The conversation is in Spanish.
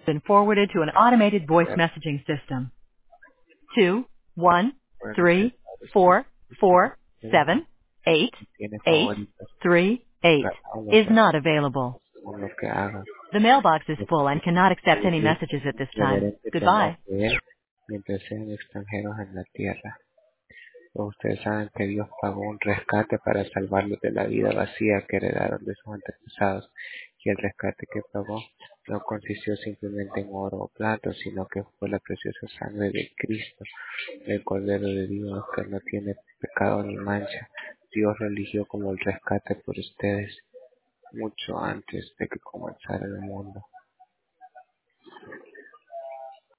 Been forwarded to an automated voice messaging system. Tiene favoritos. 213478838 is not available. Según lo que haga. The mailbox is Es full and cannot accept any vivir messages at this time. reverente Goodbye. temor de Él mientras sean extranjeros en la tierra. Pues ustedes saben que Dios pagó un rescate para salvarlos de la vida vacía que heredaron de sus antepasados, y el rescate que pagó no consistió simplemente en oro o plata, sino que fue la preciosa sangre de Cristo, el Cordero de Dios, que no tiene pecado ni mancha. Dios lo eligió como el rescate por ustedes mucho antes de que comenzara el mundo.